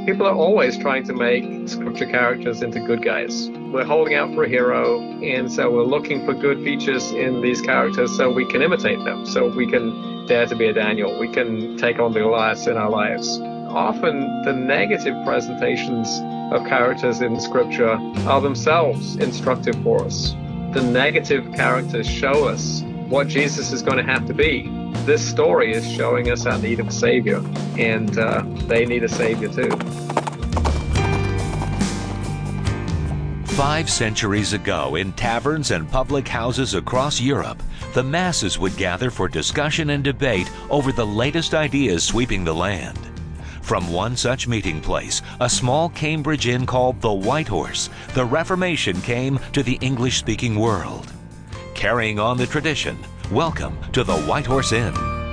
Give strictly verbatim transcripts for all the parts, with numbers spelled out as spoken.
People are always trying to make scripture characters into good guys. We're holding out for a hero, and so we're looking for good features in these characters so we can imitate them, so we can dare to be a Daniel, we can take on the Goliaths in our lives. Often the negative presentations of characters in scripture are themselves instructive for us. The negative characters show us what Jesus is going to have to be. This story is showing us our need of a Savior, and uh, they need a Savior too. Five centuries ago, in taverns and public houses across Europe, the masses would gather for discussion and debate over the latest ideas sweeping the land. From one such meeting place, a small Cambridge inn called the White Horse, the Reformation came to the English-speaking world. Carrying on the tradition, welcome to the White Horse Inn.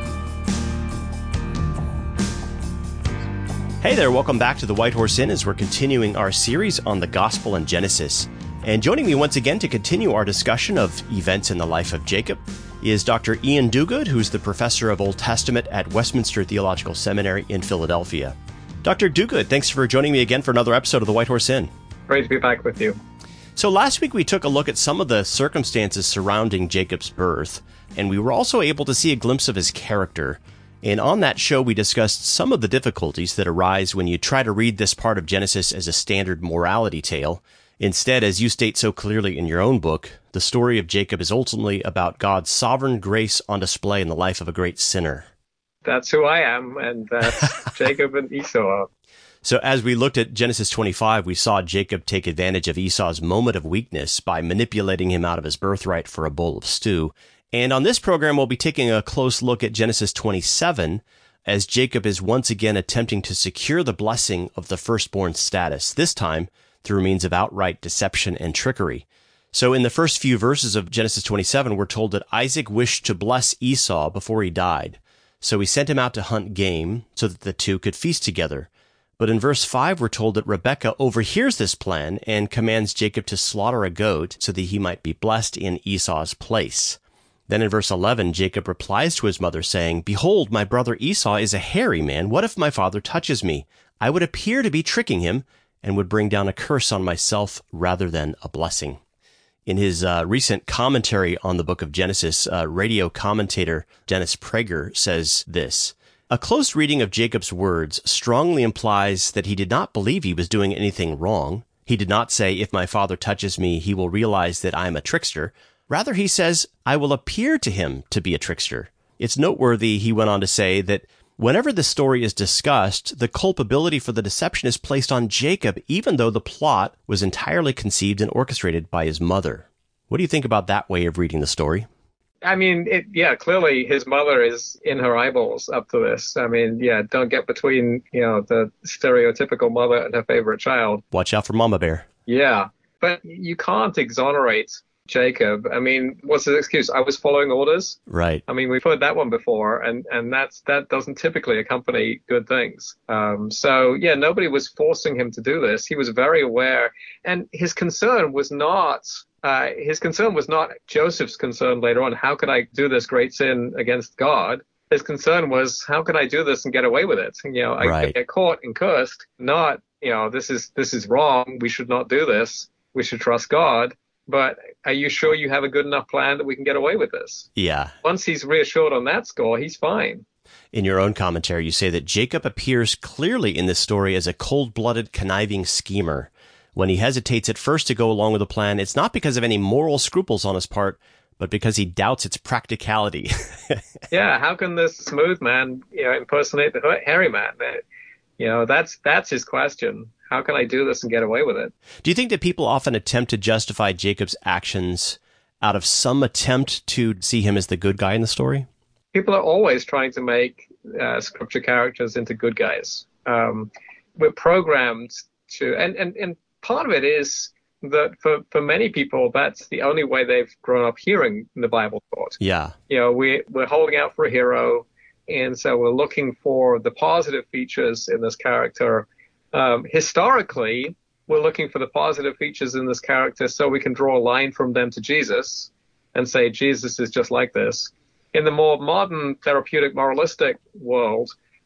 Hey there, welcome back to the White Horse Inn as we're continuing our series on the Gospel and Genesis. And joining me once again to continue our discussion of events in the life of Jacob is Doctor Ian Duguid, who's the professor of Old Testament at Westminster Theological Seminary in Philadelphia. Doctor Duguid, thanks for joining me again for another episode of the White Horse Inn. Great to be back with you. So last week we took a look at some of the circumstances surrounding Jacob's birth, and we were also able to see a glimpse of his character. And on that show, we discussed some of the difficulties that arise when you try to read this part of Genesis as a standard morality tale. Instead, as you state so clearly in your own book, the story of Jacob is ultimately about God's sovereign grace on display in the life of a great sinner. That's who I am, and that's Jacob and Esau. So as we looked at Genesis twenty-five, we saw Jacob take advantage of Esau's moment of weakness by manipulating him out of his birthright for a bowl of stew. And on this program, we'll be taking a close look at Genesis twenty-seven, as Jacob is once again attempting to secure the blessing of the firstborn status, this time through means of outright deception and trickery. So in the first few verses of Genesis twenty-seven, we're told that Isaac wished to bless Esau before he died. So he sent him out to hunt game so that the two could feast together. But in verse five, we're told that Rebekah overhears this plan and commands Jacob to slaughter a goat so that he might be blessed in Esau's place. Then in verse eleven, Jacob replies to his mother saying, "Behold, my brother Esau is a hairy man. What if my father touches me? I would appear to be tricking him and would bring down a curse on myself rather than a blessing." In his uh, recent commentary on the book of Genesis, uh, radio commentator Dennis Prager says this: "A close reading of Jacob's words strongly implies that he did not believe he was doing anything wrong. He did not say, 'If my father touches me, he will realize that I am a trickster.' Rather, he says, 'I will appear to him to be a trickster.' It's noteworthy," he went on to say, "that whenever the story is discussed, the culpability for the deception is placed on Jacob, even though the plot was entirely conceived and orchestrated by his mother." What do you think about that way of reading the story? I mean, it, yeah, clearly his mother is in her eyeballs up to this. I mean, yeah, don't get between, you know, the stereotypical mother and her favorite child. Watch out for Mama Bear. Yeah, but you can't exonerate Jacob. I mean, what's his excuse? I was following orders. Right. I mean, we've heard that one before, and, and that's that doesn't typically accompany good things. Um, so, yeah, nobody was forcing him to do this. He was very aware, and his concern was not uh, his concern was not Joseph's concern later on. How could I do this great sin against God? His concern was, how could I do this and get away with it? You know, I right. could get caught and cursed. Not, you know, this is this is wrong. We should not do this. We should trust God. But are you sure you have a good enough plan that we can get away with this? Yeah. Once he's reassured on that score, he's fine. In your own commentary, you say that Jacob appears clearly in this story as a cold-blooded, conniving schemer. When he hesitates at first to go along with the plan, it's not because of any moral scruples on his part, but because he doubts its practicality. Yeah, how can this smooth man, you know, impersonate the hairy man? You know, that's that's his question. How can I do this and get away with it? Do you think that people often attempt to justify Jacob's actions out of some attempt to see him as the good guy in the story? People are always trying to make uh, scripture characters into good guys. Um, we're programmed to, and, and, and part of it is that for, for many people, that's the only way they've grown up hearing the Bible taught. Yeah. You know, we, we're holding out for a hero, and so we're looking for the positive features in this character. Um, historically, we're looking for the positive features in this character so we can draw a line from them to Jesus and say Jesus is just like this. In the more modern therapeutic moralistic world,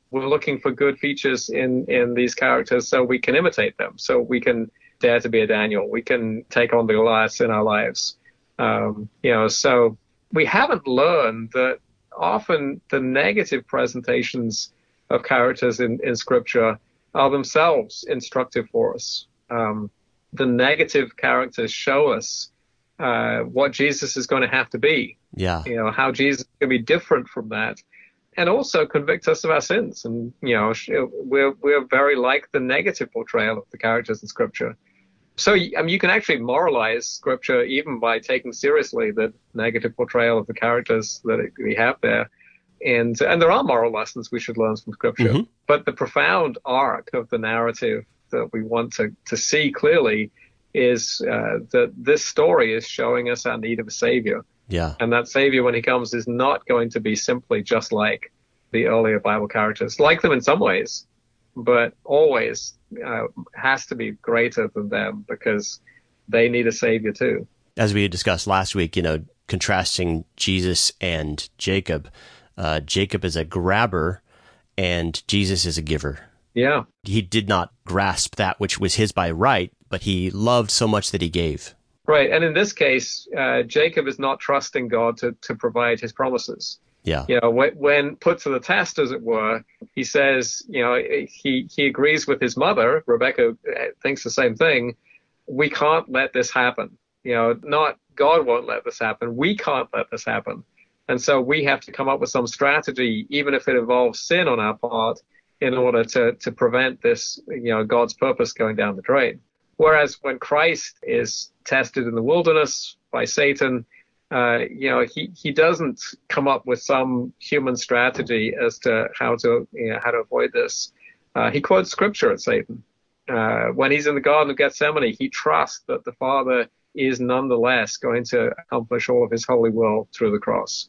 we're looking for good features in, in these characters so we can imitate them, so we can dare to be a Daniel. We can take on the Goliaths in our lives. Um, you know, so we haven't learned that often the negative presentations of characters in, in Scripture are themselves instructive for us. Um, the negative characters show us uh, what Jesus is going to have to be. Yeah. You know, how Jesus is going to be different from that, and also convict us of our sins. And, you know, we're, we're very like the negative portrayal of the characters in Scripture. So, I mean, you can actually moralize Scripture even by taking seriously the negative portrayal of the characters that we have there. And and there are moral lessons we should learn from Scripture. Mm-hmm. But the profound arc of the narrative that we want to, to see clearly is uh, that this story is showing us our need of a Savior. Yeah. And that Savior, when he comes, is not going to be simply just like the earlier Bible characters, like them in some ways, but always uh, has to be greater than them because they need a Savior too. As we discussed last week, you know, contrasting Jesus and Jacob, uh, Jacob is a grabber and Jesus is a giver. Yeah. He did not grasp that which was his by right, but he loved so much that he gave. Right. And in this case, uh, Jacob is not trusting God to, to provide his promises. Yeah. You know, when, when put to the test, as it were, he says, you know, he, he agrees with his mother. Rebecca thinks the same thing. We can't let this happen. You know, not God won't let this happen. We can't let this happen. And so we have to come up with some strategy, even if it involves sin on our part, in order to, to prevent this, you know, God's purpose going down the drain. Whereas when Christ is tested in the wilderness by Satan, uh, you know, he, he doesn't come up with some human strategy as to how to, you know, how to avoid this. Uh, he quotes Scripture at Satan. Uh, when he's in the Garden of Gethsemane, he trusts that the Father is nonetheless going to accomplish all of his holy will through the cross.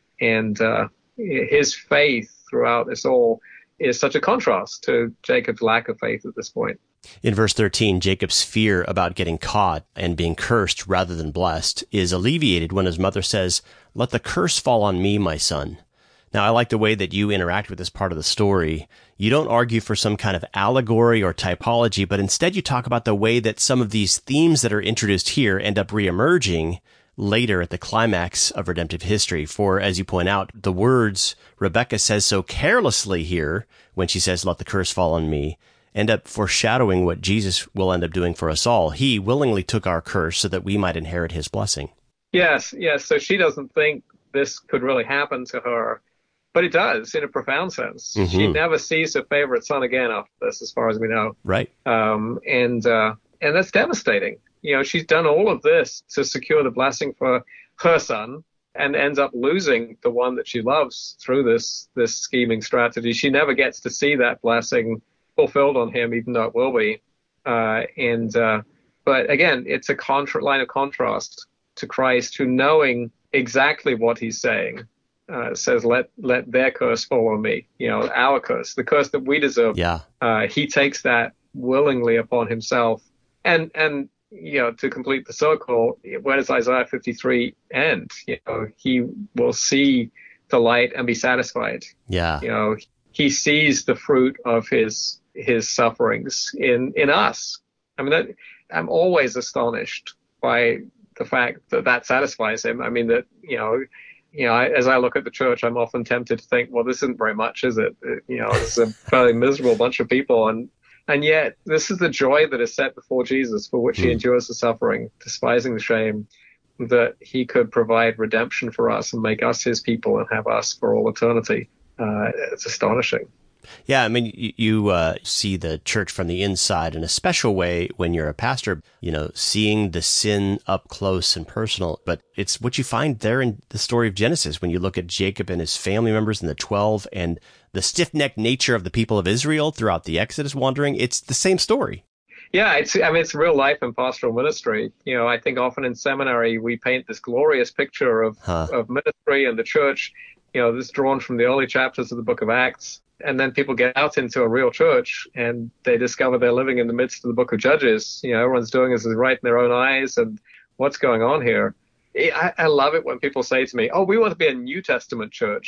And uh, his faith throughout this all is such a contrast to Jacob's lack of faith at this point. In verse thirteen, Jacob's fear about getting caught and being cursed rather than blessed is alleviated when his mother says, "Let the curse fall on me, my son." Now, I like the way that you interact with this part of the story. You don't argue for some kind of allegory or typology, but instead you talk about the way that some of these themes that are introduced here end up reemerging later at the climax of redemptive history. For, as you point out, the words Rebecca says so carelessly here, when she says, "Let the curse fall on me," end up foreshadowing what Jesus will end up doing for us all. He willingly took our curse so that we might inherit his blessing. Yes, yes. So she doesn't think this could really happen to her, but it does in a profound sense. Mm-hmm. She never sees her favorite son again after this, as far as we know. Right. Um, and uh, and that's devastating. You know, she's done all of this to secure the blessing for her son and ends up losing the one that she loves through this this scheming strategy. She never gets to see that blessing fulfilled on him, even though it will be. Uh, and uh, but again, it's a contra- line of contrast to Christ, who, knowing exactly what he's saying, uh, says, "Let let their curse fall on me." You know, our curse, the curse that we deserve. Yeah. Uh, he takes that willingly upon himself, and and. You know, to complete the circle, where does Isaiah fifty-three end? You know, he will see the light and be satisfied. Yeah. You know, he sees the fruit of his his sufferings in in us. I mean, that, I'm always astonished by the fact that that satisfies him. I mean, that, you know, you know, I, as I look at the church, I'm often tempted to think, well, this isn't very much, is it? You know, it's a fairly miserable bunch of people, and And yet, this is the joy that is set before Jesus, for which he mm. endures the suffering, despising the shame, that he could provide redemption for us and make us his people and have us for all eternity. Uh, it's astonishing. Yeah, I mean, you, you uh, see the church from the inside in a special way when you're a pastor, you know, seeing the sin up close and personal. But it's what you find there in the story of Genesis when you look at Jacob and his family members and the twelve and the stiff-necked nature of the people of Israel throughout the Exodus wandering. It's the same story. Yeah, it's, I mean, it's real life in pastoral ministry. You know, I think often in seminary we paint this glorious picture of, huh. of ministry and the church. You know, this is drawn from the early chapters of the book of Acts. And then people get out into a real church and they discover they're living in the midst of the book of Judges. You know, everyone's doing as is right in their own eyes. And what's going on here? I, I love it when people say to me, "Oh, we want to be a New Testament church."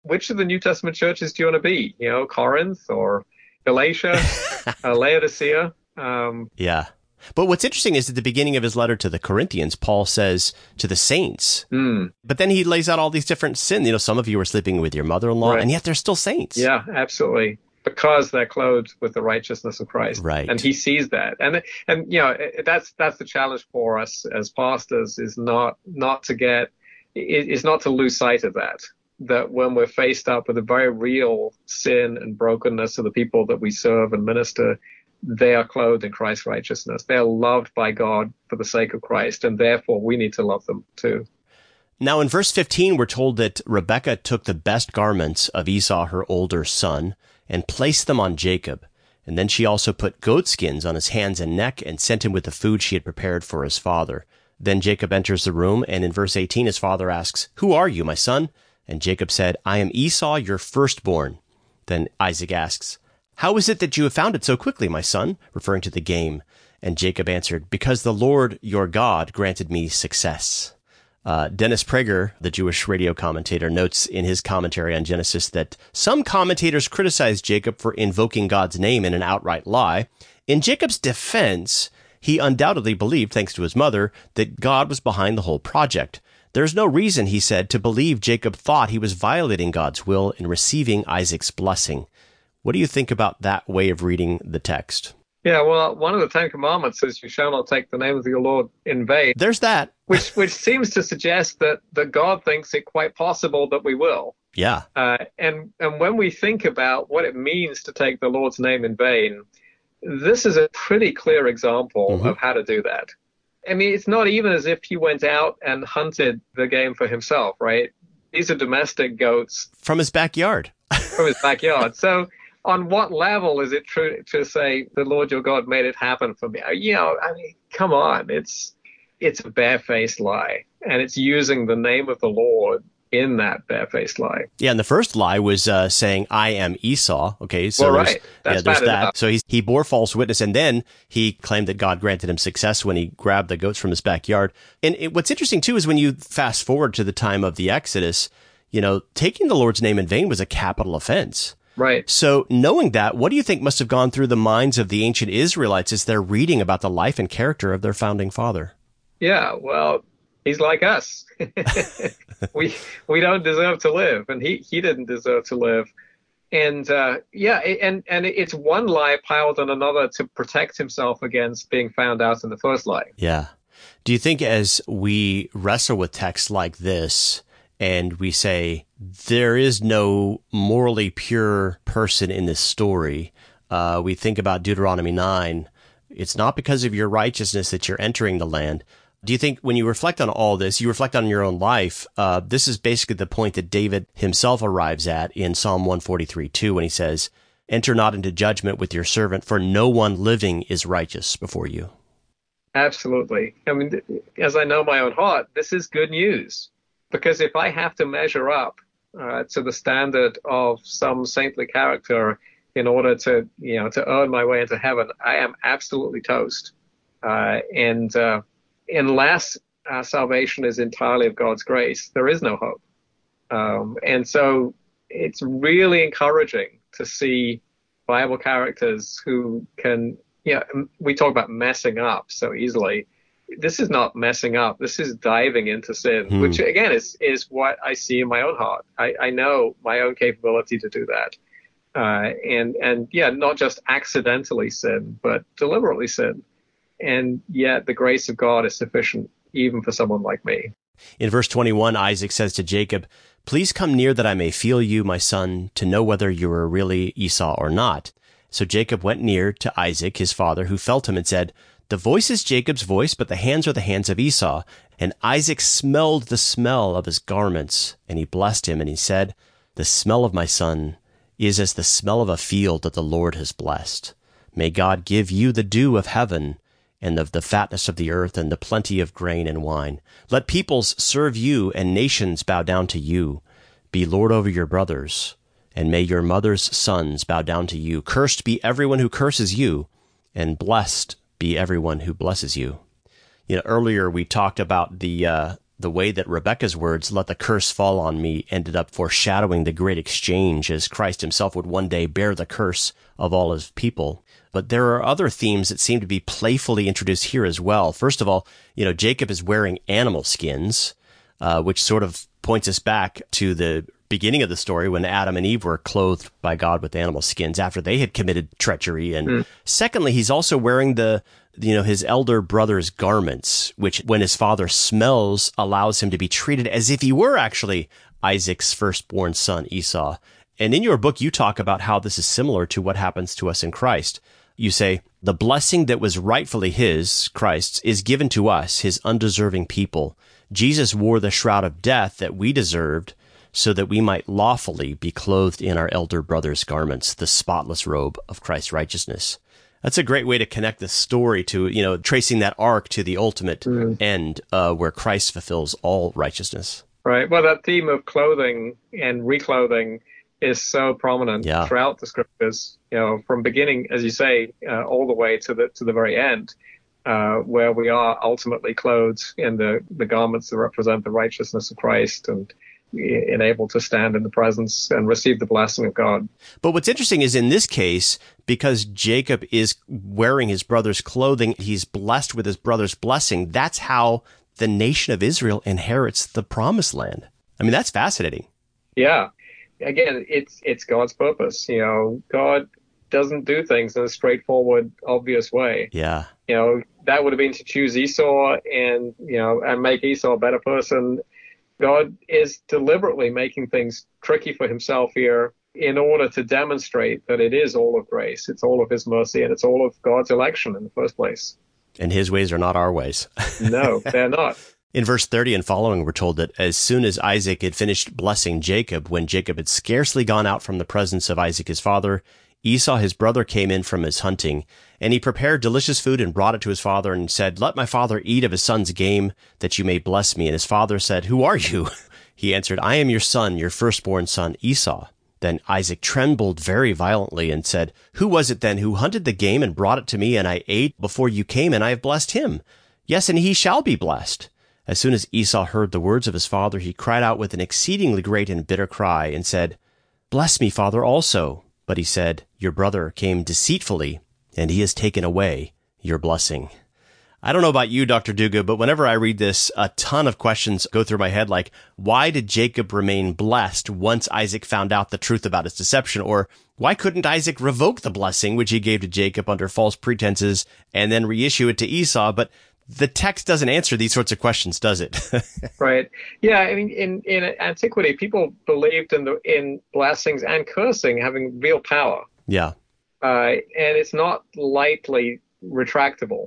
which of the New Testament churches do you want to be? You know, Corinth or Galatia, uh, Laodicea? Um, yeah. But what's interesting is at the beginning of his letter to the Corinthians, Paul says to the saints, mm, but then he lays out all these different sins. You know, some of you are sleeping with your mother-in-law, right. and yet they're still saints. Yeah, absolutely. Because they're clothed with the righteousness of Christ. Right. And he sees that. And, and you know, that's that's the challenge for us as pastors, is not not to get, is not to lose sight of that. That when we're faced up with a very real sin and brokenness of the people that we serve and minister, they are clothed in Christ's righteousness. They're loved by God for the sake of Christ, and therefore we need to love them too. Now, in verse fifteen, we're told that Rebekah took the best garments of Esau, her older son, and placed them on Jacob. And then she also put goatskins on his hands and neck and sent him with the food she had prepared for his father. Then Jacob enters the room, and in verse eighteen, his father asks, "Who are you, my son?" And Jacob said, "I am Esau, your firstborn." Then Isaac asks, "How is it that you have found it so quickly, my son?" referring to the game. And Jacob answered, "Because the Lord your God granted me success." Uh, Dennis Prager, the Jewish radio commentator, notes in his commentary on Genesis that some commentators criticize Jacob for invoking God's name in an outright lie. In Jacob's defense, he undoubtedly believed, thanks to his mother, that God was behind the whole project. There's no reason, he said, to believe Jacob thought he was violating God's will in receiving Isaac's blessing. What do you think about that way of reading the text? Yeah, well, one of the Ten Commandments is you shall not take the name of your Lord in vain. There's that. which which seems to suggest that, that God thinks it quite possible that we will. Yeah. Uh, and, and when we think about what it means to take the Lord's name in vain, this is a pretty clear example mm-hmm. of how to do that. I mean, it's not even as if he went out and hunted the game for himself, right? These are domestic goats. From his backyard. From his backyard. So on what level is it true to say the Lord your God made it happen for me? You know, I mean, come on. It's it's a barefaced lie. And it's using the name of the Lord in that barefaced lie. Yeah, and the first lie was uh, saying, "I am Esau." Okay, so well, there's, right. That's yeah, there's bad that. enough. So he, he bore false witness, and then he claimed that God granted him success when he grabbed the goats from his backyard. And it, what's interesting, too, is when you fast forward to the time of the Exodus, you know, taking the Lord's name in vain was a capital offense. Right. So knowing that, what do you think must have gone through the minds of the ancient Israelites as they're reading about the life and character of their founding father? Yeah, well, he's like us. we we don't deserve to live, and he, he didn't deserve to live. And uh, yeah, and, and it's one lie piled on another to protect himself against being found out in the first lie. Yeah. Do you think as we wrestle with texts like this, and we say, there is no morally pure person in this story, uh, we think about Deuteronomy nine, it's not because of your righteousness that you're entering the land. Do you think when you reflect on all this, you reflect on your own life, uh, this is basically the point that David himself arrives at in Psalm one forty-three two when he says, "Enter not into judgment with your servant, for no one living is righteous before you." Absolutely. I mean, as I know my own heart, this is good news. Because if I have to measure up uh, to the standard of some saintly character in order to, you know, to earn my way into heaven, I am absolutely toast. Uh, and uh, unless our salvation is entirely of God's grace, there is no hope. Um, and so it's really encouraging to see Bible characters who can, you know, we talk about messing up so easily. This is not messing up. This is diving into sin, hmm. which again is is what I see in my own heart. I, I know my own capability to do that. Uh, and, and yeah, not just accidentally sin, but deliberately sin. And yet the grace of God is sufficient even for someone like me. In verse twenty-one, Isaac says to Jacob, "Please come near that I may feel you, my son, to know whether you are really Esau or not." So Jacob went near to Isaac, his father, who felt him and said, "The voice is Jacob's voice, but the hands are the hands of Esau." And Isaac smelled the smell of his garments, and he blessed him, and he said, "The smell of my son is as the smell of a field that the Lord has blessed. May God give you the dew of heaven, and of the fatness of the earth, and the plenty of grain and wine. Let peoples serve you, and nations bow down to you. Be Lord over your brothers, and may your mother's sons bow down to you. Cursed be everyone who curses you, and blessed be everyone who blesses you." You know, earlier we talked about the uh, the way that Rebecca's words, "let the curse fall on me," ended up foreshadowing the great exchange, as Christ himself would one day bear the curse of all his people. But there are other themes that seem to be playfully introduced here as well. First of all, you know, Jacob is wearing animal skins, uh, which sort of points us back to the beginning of the story when Adam and Eve were clothed by God with animal skins after they had committed treachery. And mm. secondly, he's also wearing the, you know, his elder brother's garments, which when his father smells, allows him to be treated as if he were actually Isaac's firstborn son, Esau. And in your book, you talk about how this is similar to what happens to us in Christ. You say, the blessing that was rightfully his, Christ's, is given to us, his undeserving people. Jesus wore the shroud of death that we deserved, so that we might lawfully be clothed in our elder brother's garments, the spotless robe of Christ's righteousness. That's a great way to connect the story to, you know, tracing that arc to the ultimate mm. end, uh, where Christ fulfills all righteousness. Right. Well, that theme of clothing and reclothing is so prominent yeah. throughout the scriptures, you know, from beginning, as you say, uh, all the way to the to the very end, uh, where we are ultimately clothed in the, the garments that represent the righteousness of Christ and enabled to stand in the presence and receive the blessing of God. But what's interesting is in this case, because Jacob is wearing his brother's clothing, he's blessed with his brother's blessing. That's how the nation of Israel inherits the promised land. I mean, that's fascinating. Yeah. Again, it's it's God's purpose. You know, God doesn't do things in a straightforward, obvious way. Yeah. You know, that would have been to choose Esau and, you know, and make Esau a better person. God is deliberately making things tricky for himself here in order to demonstrate that it is all of grace. It's all of his mercy, and it's all of God's election in the first place. And his ways are not our ways. No, they're not. In verse thirty and following, we're told that as soon as Isaac had finished blessing Jacob, when Jacob had scarcely gone out from the presence of Isaac his father, Esau his brother came in from his hunting, and he prepared delicious food and brought it to his father and said, "Let my father eat of his son's game, that you may bless me." And his father said, "Who are you?" He answered, "I am your son, your firstborn son, Esau." Then Isaac trembled very violently and said, "Who was it then who hunted the game and brought it to me, and I ate before you came, and I have blessed him? Yes, and he shall be blessed." As soon as Esau heard the words of his father, he cried out with an exceedingly great and bitter cry and said, "Bless me, father, also." But he said, "Your brother came deceitfully, and he has taken away your blessing." I don't know about you, Doctor Duga, but whenever I read this, a ton of questions go through my head, like, why did Jacob remain blessed once Isaac found out the truth about his deception? Or why couldn't Isaac revoke the blessing which he gave to Jacob under false pretenses and then reissue it to Esau? But the text doesn't answer these sorts of questions, does it? Right. Yeah. I mean, in, in antiquity, people believed in the in blessings and cursing having real power. Yeah. Uh, and it's not lightly retractable.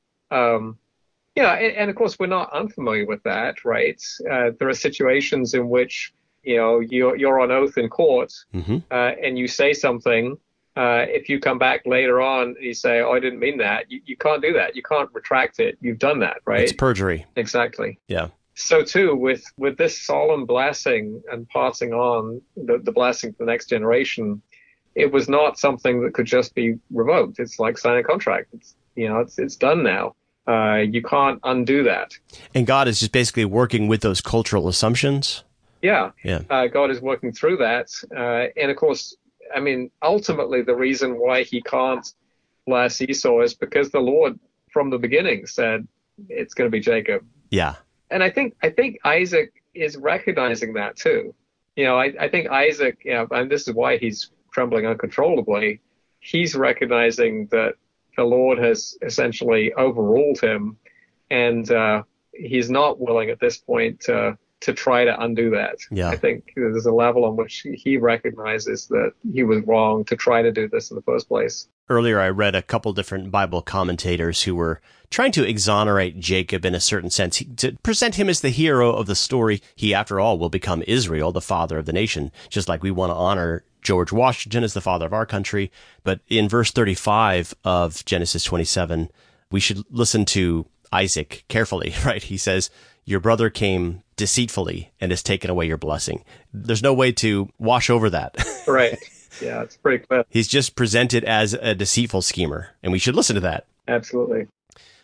Um, yeah. And, and of course, we're not unfamiliar with that, right? Uh, there are situations in which, you know, you're, you're on oath in court, mm-hmm. uh, and you say something. Uh, if you come back later on, you say, "Oh, I didn't mean that." You, you can't do that. You can't retract it. You've done that, right? It's perjury. Exactly. Yeah. So too, with, with this solemn blessing and passing on the, the blessing to the next generation, it was not something that could just be revoked. It's like signing a contract. It's, you know, it's, it's done now. Uh, you can't undo that. And God is just basically working with those cultural assumptions. Yeah. Yeah. Uh, God is working through that. Uh, and of course, I mean, ultimately, the reason why he can't bless Esau is because the Lord, from the beginning, said it's going to be Jacob. Yeah. And I think I think Isaac is recognizing that too. You know, I, I think Isaac, you know, and this is why he's trembling uncontrollably. He's recognizing that the Lord has essentially overruled him, and uh, he's not willing at this point to to try to undo that. Yeah. I think there's a level on which he recognizes that he was wrong to try to do this in the first place. Earlier, I read a couple different Bible commentators who were trying to exonerate Jacob in a certain sense, to present him as the hero of the story. He, after all, will become Israel, the father of the nation, just like we want to honor George Washington as the father of our country. But in verse thirty-five of Genesis twenty-seven, we should listen to Isaac carefully, right? He says, "Your brother came deceitfully and has taken away your blessing." There's no way to wash over that. Right. Yeah, it's pretty clear. He's just presented as a deceitful schemer, and we should listen to that. Absolutely.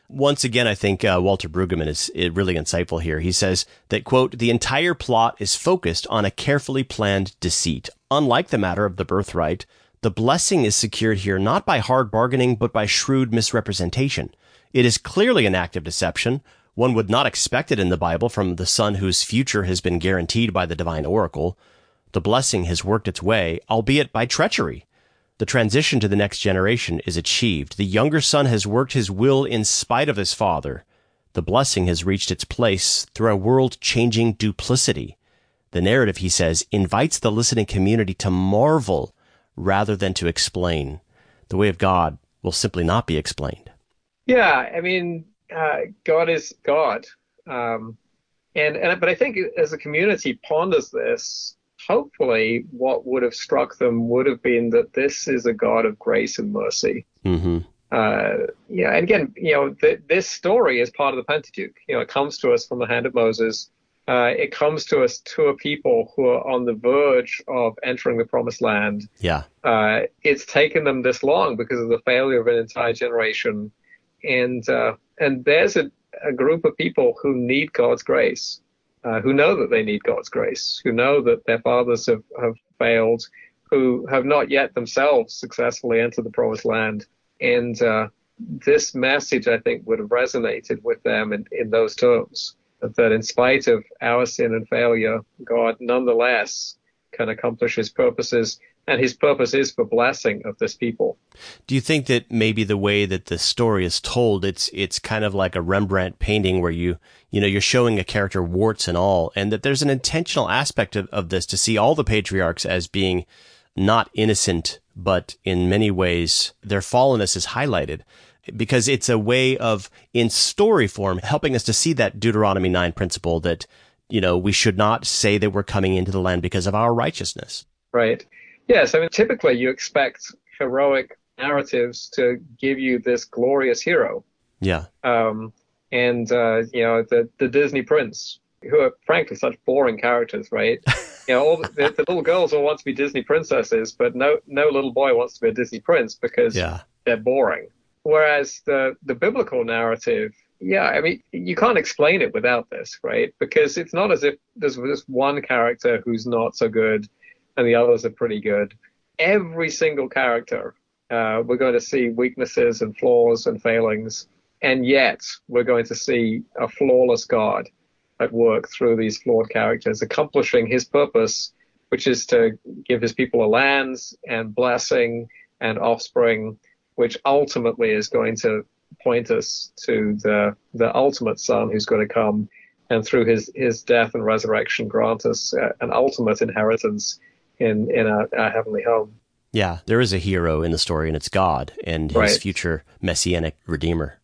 Once again, I think uh, Walter Brueggemann is, is really insightful here. He says that, quote, the entire plot is focused on a carefully planned deceit. Unlike the matter of the birthright, the blessing is secured here not by hard bargaining, but by shrewd misrepresentation. It is clearly an act of deception. One would not expect it in the Bible from the son whose future has been guaranteed by the divine oracle. The blessing has worked its way, albeit by treachery. The transition to the next generation is achieved. The younger son has worked his will in spite of his father. The blessing has reached its place through a world-changing duplicity. The narrative, he says, invites the listening community to marvel rather than to explain. The way of God will simply not be explained. Yeah, I mean, uh, God is God. Um, and, and but I think as the community ponders this, hopefully what would have struck them would have been that this is a God of grace and mercy. Mm-hmm. Uh, yeah, and again, you know, th- this story is part of the Pentateuch. You know, it comes to us from the hand of Moses. Uh, it comes to us to a people who are on the verge of entering the promised land. Yeah. Uh, it's taken them this long because of the failure of an entire generation. And uh, and there's a, a group of people who need God's grace, uh, who know that they need God's grace, who know that their fathers have, have failed, who have not yet themselves successfully entered the promised land. And uh, this message, I think, would have resonated with them in, in those terms. That in spite of our sin and failure, God nonetheless can accomplish his purposes, and his purpose is for blessing of this people. Do you think that maybe the way that the story is told, it's it's kind of like a Rembrandt painting where you, you know, you're showing a character warts and all, and that there's an intentional aspect of, of this to see all the patriarchs as being not innocent, but in many ways their fallenness is highlighted? Because it's a way of, in story form, helping us to see that Deuteronomy nine principle that, you know, we should not say that we're coming into the land because of our righteousness. Right. Yes. I mean, typically you expect heroic narratives to give you this glorious hero. Yeah. Um, and, uh, you know, the, the Disney prince, who are frankly such boring characters, right? You know, all the, the, the little girls all want to be Disney princesses, but no, no little boy wants to be a Disney prince because yeah. they're boring. Whereas the, the biblical narrative, yeah, I mean, you can't explain it without this, right? Because it's not as if there's this one character who's not so good and the others are pretty good. Every single character, uh, we're going to see weaknesses and flaws and failings, and yet we're going to see a flawless God at work through these flawed characters, accomplishing his purpose, which is to give his people a land and blessing and offspring, which ultimately is going to point us to the the ultimate Son who's going to come and through his, his death and resurrection grant us uh, an ultimate inheritance in, in our, our heavenly home. Yeah, there is a hero in the story, and it's God and his right. future messianic redeemer.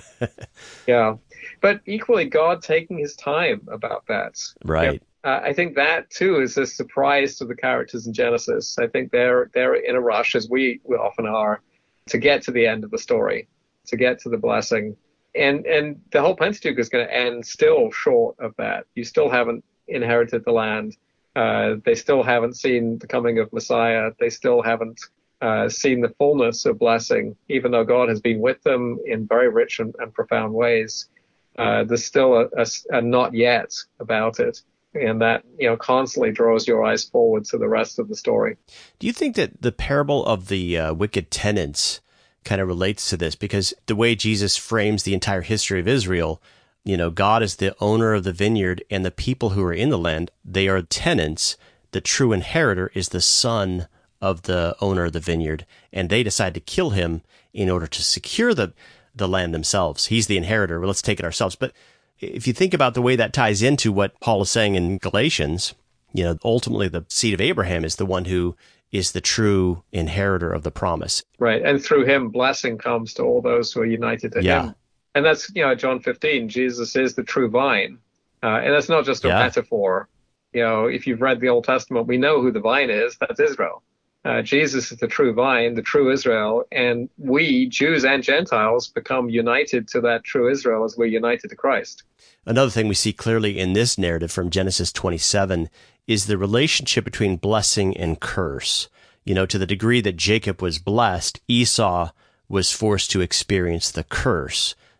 Yeah, but equally God taking his time about that. Right. Yeah. Uh, I think that, too, is a surprise to the characters in Genesis. I think they're they're in a rush, as we, we often are, to get to the end of the story, to get to the blessing. And and the whole Pentateuch is going to end still short of that. You still haven't inherited the land. Uh, they still haven't seen the coming of Messiah. They still haven't uh, seen the fullness of blessing, even though God has been with them in very rich and, and profound ways. Uh, there's still a, a, a not yet about it. And that, you know, constantly draws your eyes forward to the rest of the story. Do you think that the parable of the uh, wicked tenants kind of relates to this? Because the way Jesus frames the entire history of Israel, you know, God is the owner of the vineyard, and the people who are in the land, they are tenants. The true inheritor is the son of the owner of the vineyard, and they decide to kill him in order to secure the, the land themselves. He's the inheritor. Well, let's take it ourselves. But if you think about the way that ties into what Paul is saying in Galatians, you know, ultimately the seed of Abraham is the one who is the true inheritor of the promise. Right. And through him, blessing comes to all those who are united to yeah. him. And that's, you know, John fifteen, Jesus is the true vine. Uh, and that's not just a yeah. metaphor. You know, if you've read the Old Testament, we know who the vine is. That's Israel. Uh, Jesus is the true vine, the true Israel, and we, Jews and Gentiles, become united to that true Israel as we're united to Christ. Another thing we see clearly in this narrative from Genesis twenty-seven is the relationship between blessing and curse. You know, to the degree that Jacob was blessed, Esau was forced to experience the curse.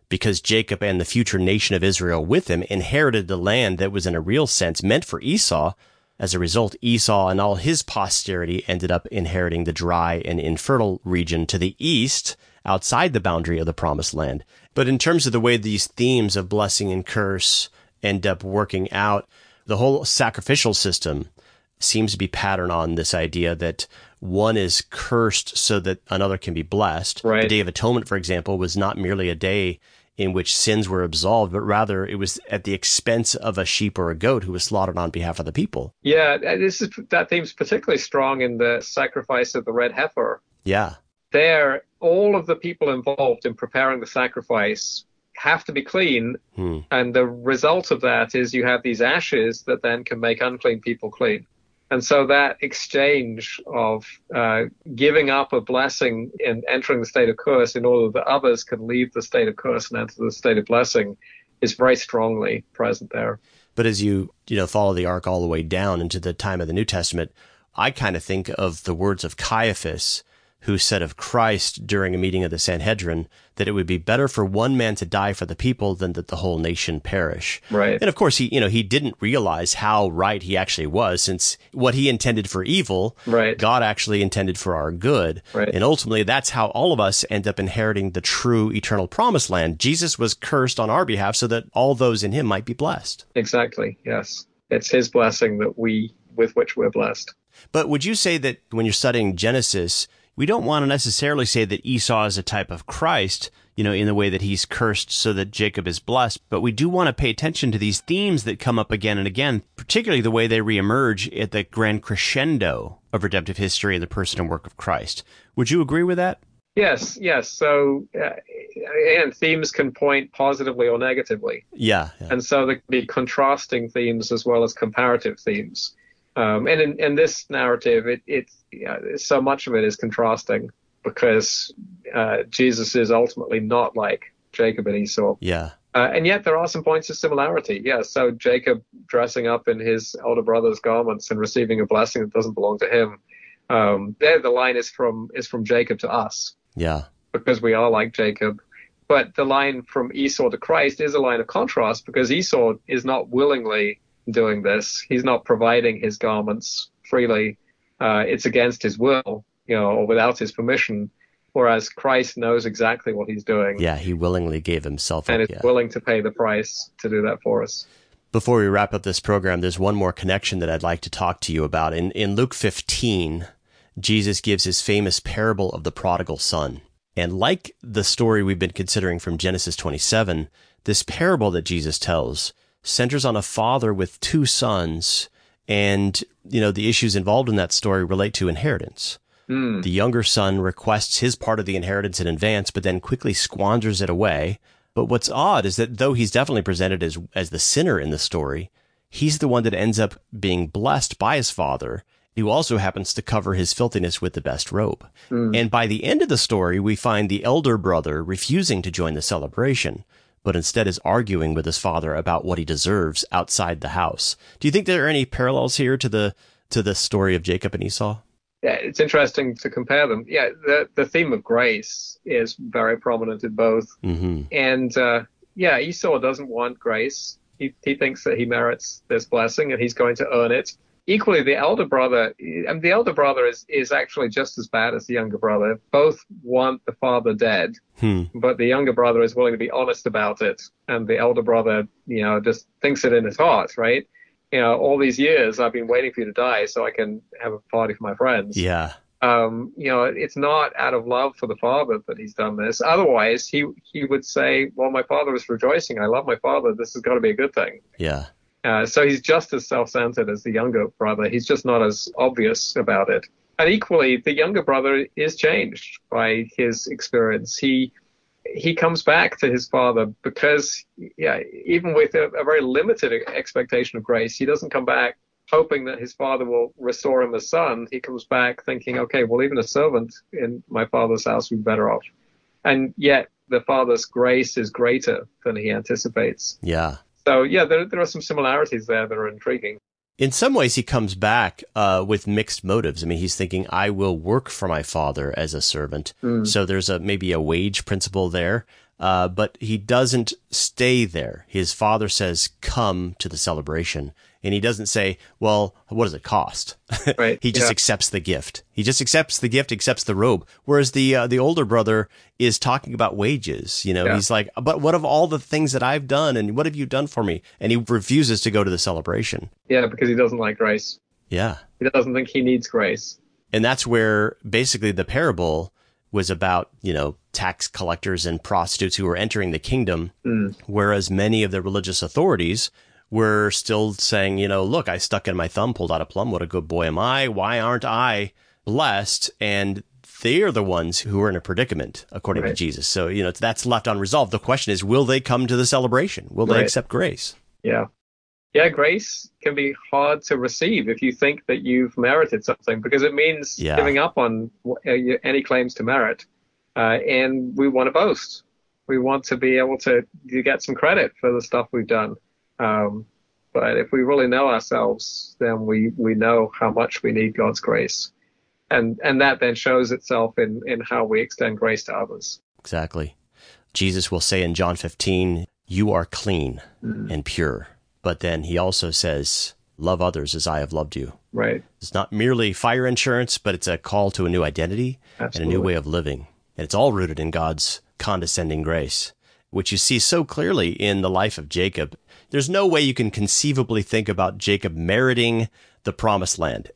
because Jacob and the future nation of Israel with him inherited the land that was in a real sense meant for Esau. As a result, Esau and all his posterity ended up inheriting the dry and infertile region to the east, outside the boundary of the promised land. But in terms of the way these themes of blessing and curse end up working out, the whole sacrificial system seems to be patterned on this idea that one is cursed so that another can be blessed. Right. The Day of Atonement, for example, was not merely a day in which sins were absolved, but rather it was at the expense of a sheep or a goat who was slaughtered on behalf of the people. Yeah, this is that theme's particularly strong in the sacrifice of the red heifer. Yeah. There, all of the people involved in preparing the sacrifice have to be clean, hmm. and the result of that is you have these ashes that then can make unclean people clean. And so that exchange of uh, giving up a blessing and entering the state of curse in order that others can leave the state of curse and enter the state of blessing is very strongly present there. But as you, you know, follow the arc all the way down into the time of the New Testament, I kind of think of the words of Caiaphas, who said of Christ during a meeting of the Sanhedrin that it would be better for one man to die for the people than that the whole nation perish. Right. And of course, he, you know, he didn't realize how right he actually was, since what he intended for evil, right. God actually intended for our good. Right. And ultimately, that's how all of us end up inheriting the true eternal promised land. Jesus was cursed on our behalf so that all those in him might be blessed. Exactly. Yes. It's his blessing that we, with which we're blessed. But would you say that when you're studying Genesis, we don't want to necessarily say that Esau is a type of Christ, you know, in the way that he's cursed so that Jacob is blessed, but we do want to pay attention to these themes that come up again and again, particularly the way they reemerge at the grand crescendo of redemptive history in the person and work of Christ. Would you agree with that? Yes, yes. So, uh, and themes can point positively or negatively. Yeah, yeah. And so there can be contrasting themes as well as comparative themes. Um, and in, in this narrative, it, it yeah, so much of it is contrasting because uh, Jesus is ultimately not like Jacob and Esau. Yeah. Uh, and yet there are some points of similarity. Yeah. So Jacob dressing up in his elder brother's garments and receiving a blessing that doesn't belong to him. Um, there, the line is from is from Jacob to us. Yeah. Because we are like Jacob. But the line from Esau to Christ is a line of contrast because Esau is not willingly doing this. He's not providing his garments freely. Uh, it's against his will, you know, or without his permission. Whereas Christ knows exactly what he's doing. Yeah, he willingly gave himself and up. is yeah. willing to pay the price to do that for us. Before we wrap up this program, there's one more connection that I'd like to talk to you about. In, in Luke fifteen, Jesus gives his famous parable of the prodigal son. And like the story we've been considering from Genesis twenty-seven, this parable that Jesus tells centers on a father with two sons, and, you know, the issues involved in that story relate to inheritance. Mm. The younger son requests his part of the inheritance in advance, but then quickly squanders it away. But what's odd is that though he's definitely presented as, as the sinner in the story, he's the one that ends up being blessed by his father, who also happens to cover his filthiness with the best robe. Mm. And by the end of the story, we find the elder brother refusing to join the celebration, but instead is arguing with his father about what he deserves outside the house. Do you think there are any parallels here to the to the story of Jacob and Esau? Yeah, it's interesting to compare them. Yeah, the the theme of grace is very prominent in both. Mm-hmm. And uh, yeah, Esau doesn't want grace. He he thinks that he merits this blessing and he's going to earn it. Equally, the elder brother, and the elder brother is, is actually just as bad as the younger brother. Both want the father dead, hmm. but the younger brother is willing to be honest about it. And the elder brother, you know, just thinks it in his heart, right? You know, all these years I've been waiting for you to die so I can have a party for my friends. Yeah. Um, you know, it's not out of love for the father that he's done this. Otherwise, he, he would say, well, my father is rejoicing. I love my father. This has got to be a good thing. Yeah. Uh, so he's just as self-centered as the younger brother. He's just not as obvious about it. And equally, the younger brother is changed by his experience. He he comes back to his father because, yeah, even with a, a very limited expectation of grace, he doesn't come back hoping that his father will restore him as son. He comes back thinking, okay, well, even a servant in my father's house would be better off. And yet the father's grace is greater than he anticipates. Yeah. So, yeah, there there are some similarities there that are intriguing. In some ways, he comes back uh, with mixed motives. I mean, he's thinking, I will work for my father as a servant. Mm. So there's a maybe a wage principle there. Uh, but he doesn't stay there. His father says, come to the celebration. And he doesn't say, well, what does it cost? Right. He just yeah. accepts the gift. He just accepts the gift, accepts the robe. Whereas the uh, the older brother is talking about wages. You know, yeah. he's like, but what of all the things that I've done and what have you done for me? And he refuses to go to the celebration. Yeah, because he doesn't like grace. Yeah. He doesn't think he needs grace. And that's where basically the parable was about, you know, tax collectors and prostitutes who were entering the kingdom, mm. whereas many of the religious authorities were still saying, you know, look, I stuck in my thumb, pulled out a plum. What a good boy am I? Why aren't I blessed? And they are the ones who are in a predicament, according right. to Jesus. So, you know, that's left unresolved. The question is, will they come to the celebration? Will they right. accept grace? Yeah. Yeah, grace can be hard to receive if you think that you've merited something, because it means yeah. giving up on any claims to merit. Uh, and we want to boast. We want to be able to, to get some credit for the stuff we've done. Um, but if we really know ourselves, then we, we know how much we need God's grace. And and that then shows itself in, in how we extend grace to others. Exactly. Jesus will say in John fifteen, you are clean mm. and pure. But then he also says, love others as I have loved you. Right. It's not merely fire insurance, but it's a call to a new identity Absolutely. and a new way of living. And it's all rooted in God's condescending grace, which you see so clearly in the life of Jacob. There's no way you can conceivably think about Jacob meriting the promised land.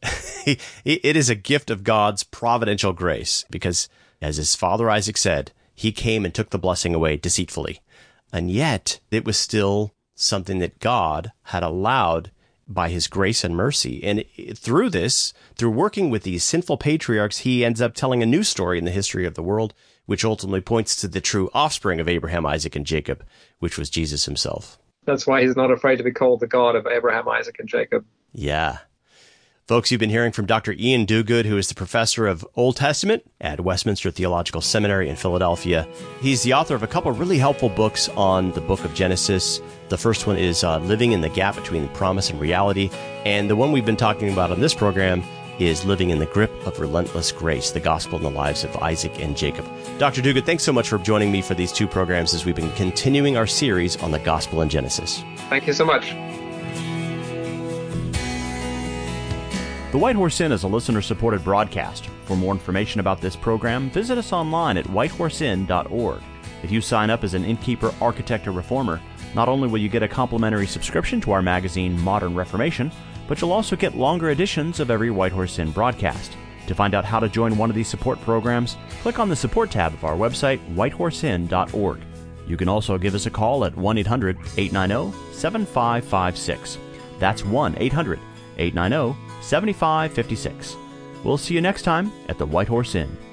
It is a gift of God's providential grace because, as his father Isaac said, he came and took the blessing away deceitfully. And yet, it was still something that God had allowed by his grace and mercy. And through this, through working with these sinful patriarchs, he ends up telling a new story in the history of the world, which ultimately points to the true offspring of Abraham, Isaac, and Jacob, which was Jesus himself. That's why he's not afraid to be called the God of Abraham, Isaac, and Jacob. Yeah. Folks, you've been hearing from Doctor Ian Duguid, who is the professor of Old Testament at Westminster Theological Seminary in Philadelphia. He's the author of a couple of really helpful books on the book of Genesis. The first one is uh, Living in the Gap Between Promise and Reality. And the one we've been talking about on this program is Living in the Grip of Relentless Grace, the Gospel in the Lives of Isaac and Jacob. Doctor Duguid, thanks so much for joining me for these two programs as we've been continuing our series on the Gospel in Genesis. Thank you so much. The White Horse Inn is a listener-supported broadcast. For more information about this program, visit us online at white horse inn dot org. If you sign up as an innkeeper, architect, or reformer, not only will you get a complimentary subscription to our magazine, Modern Reformation, but you'll also get longer editions of every White Horse Inn broadcast. To find out how to join one of these support programs, click on the Support tab of our website, white horse inn dot org. You can also give us a call at one eight hundred eight nine zero seven five five six. That's one eight hundred eight nine zero seven five five six. We'll see you next time at the White Horse Inn.